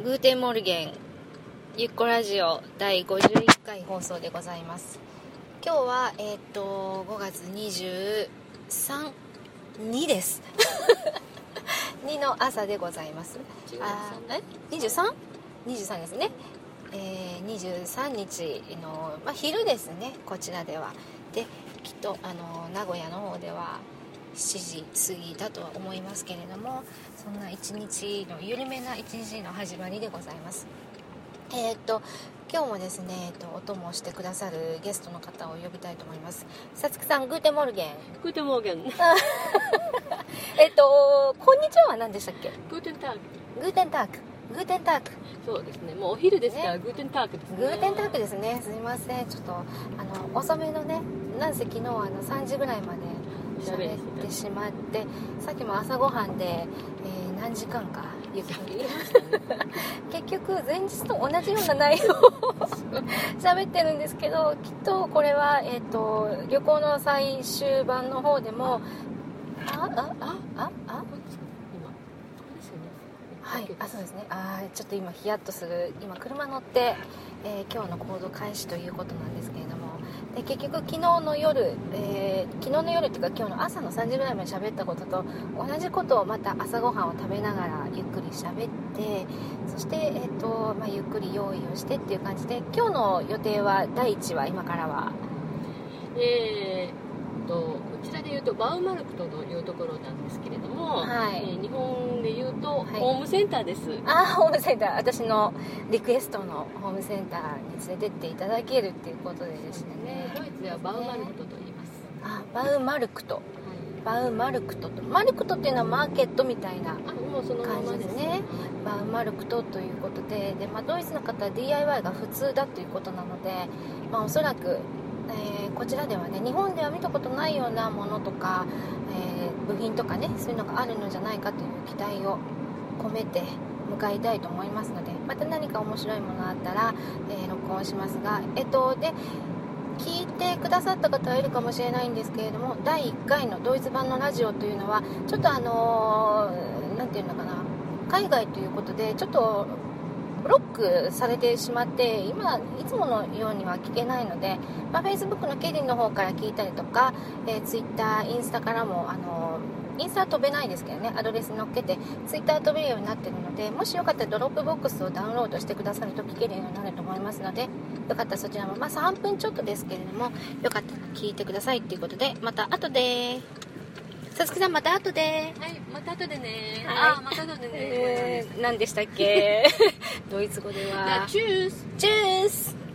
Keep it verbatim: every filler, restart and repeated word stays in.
グーテンモルゲンゆっこラジオだいごじゅういっかい放送でございます。今日はえっ、ー、とごがつにじゅうさんにですにの朝でございます。あえ にじゅうさん?にじゅうさん ですね、えー、にじゅうさんにちの、まあ、昼ですね、こちらでは。できっとあの名古屋の方ではしちじ過ぎだとは思いますけれども、そんな一日の緩めな一日の始まりでございます。えー、っと今日もですね、えっと、お供をしてくださるゲストの方を呼びたいと思います。さつきさん、グーテンモルゲン。 グーテンモルゲンえっとこんにちはは何でしたっけ？ グーテンターク。 グーテンタークグーテンターク。 そうですね、もうお昼ですから、 ね、 グーテンタークですね。 グーテンタークですね。すみません、ちょっとあの遅めのね、なんせ昨日はあのさんじぐらいまで喋ってしまって、さっきも朝ごはんで、えー、何時間かゆっくり結局前日と同じような内容を喋ってるんですけど、きっとこれは、えー、と旅行の最終版の方でもあああああはい、あ、そうですね。あ、ちょっと今ヒヤッとする、今車乗って、えー、今日の行動開始ということなんですけれども、で結局昨日の夜、えー、昨日の夜っていうか今日の朝のさんじぐらいまで喋ったことと同じことをまた朝ごはんを食べながらゆっくり喋って、そして、えーとまあ、ゆっくり用意をしてっていう感じで、今日の予定は第一は今からはえーとこちらでいうとバウマルクトというところなんですけれども、 はい、 えー、日本でいうとホームセンターです。はい、 あ、ホームセンター、私のリクエストのホームセンターに連れてっていただけるっていうことでですね、 ドイツではバウマルクトと言います。 あ、バウマルクト、はい、バウマルクトと、マルクトっていうのはマーケットみたいな感じですね。バウマルクトということで、で、まあ、ドイツの方は ディーアイワイ が普通だということなので、まあ、おそらくえー、こちらではね、日本では見たことないようなものとか、えー、部品とかね、そういうのがあるのじゃないかという期待を込めて向かいたいと思いますので、また何か面白いものあったら、えー、録音しますが、えっとで聞いてくださった方はいるかもしれないんですけれども、だいいっかいのドイツ版のラジオというのはちょっとあのー、なんていうのかな、海外ということでちょっとブロックされてしまって、今いつものようには聞けないので、まあ、Facebook のケリンの方から聞いたりとか、えー、Twitter、インスタからも、あのインスタは飛べないですけどね、アドレス載っけて Twitter 飛べるようになっているので、もしよかったらドロップボックスをダウンロードしてくださると聞けるようになると思いますので、よかったらそちらも、まあ、さんぷんちょっとですけれども、よかったら聞いてくださいということで、また後で。さつきさん、また後で。 はい、また後でね。 はい、 あ、また後でね。 えー、何でしたっけドイツ語では。 チュース。 チュース。